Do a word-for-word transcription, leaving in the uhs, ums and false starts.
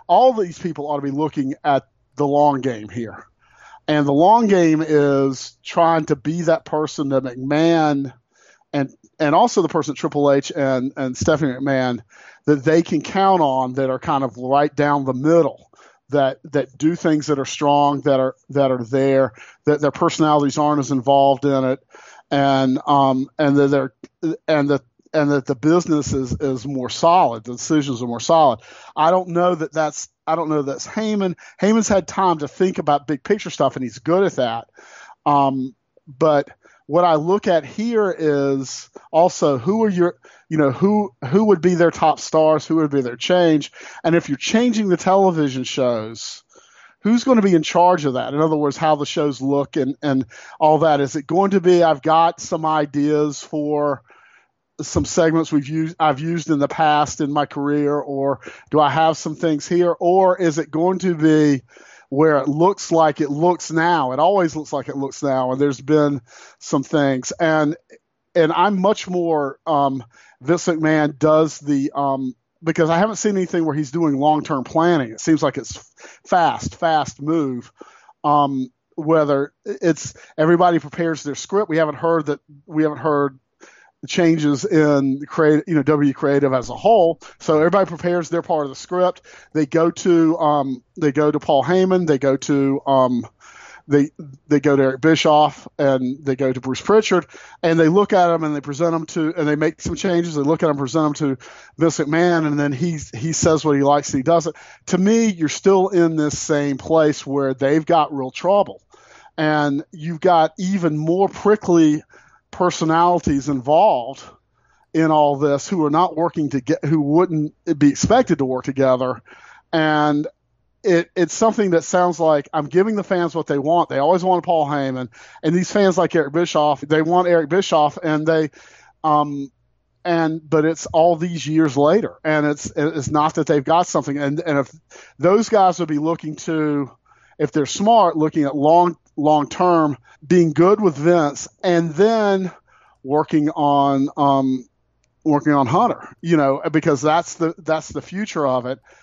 all these people ought to be looking at the long game here. And the long game is trying to be that person that McMahon and and also the person at Triple H and, and Stephanie McMahon that they can count on, that are kind of right down the middle, that that do things that are strong, that are that are there, that their personalities aren't as involved in it, and um and that they're and that and that the business is is more solid, the decisions are more solid. I don't know that that's I don't know that's Heyman. Heyman's had time to think about big picture stuff, and he's good at that. Um, but what I look at here is also who are your, you know, who who would be their top stars, who would be their change, and if you're changing the television shows, who's going to be in charge of that? In other words, how the shows look and and all that. Is it going to be, I've got some ideas for some segments we've used I've used in the past in my career, or do I have some things here, or is it going to be where it looks like it looks now? It always looks like it looks now, and there's been some things, and and I'm much more um, Vince McMahon does the um, because I haven't seen anything where he's doing long-term planning. It seems like it's fast, fast move. Um, whether it's everybody prepares their script, we haven't heard that we haven't heard. changes in creative, you know, W Creative as a whole. So everybody prepares their part of the script. They go to um, they go to Paul Heyman. They go to um, they they go to Eric Bischoff, and they go to Bruce Pritchard, and they look at them and they present them to, and they make some changes. They look at them, present them to Vince McMahon, and then he he says what he likes and he does it. To me, you're still in this same place where they've got real trouble, and you've got even more prickly personalities involved in all this who are not working to get, who wouldn't be expected to work together. And it, it's something that sounds like I'm giving the fans what they want. They always want Paul Heyman, and these fans like Eric Bischoff, they want Eric Bischoff, and they, um, and, but it's all these years later, and it's, it's not that they've got something. And, and if those guys would be looking to, if they're smart, looking at long, long term, being good with Vince, and then working on um, working on Hunter, you know, because that's the that's the future of it.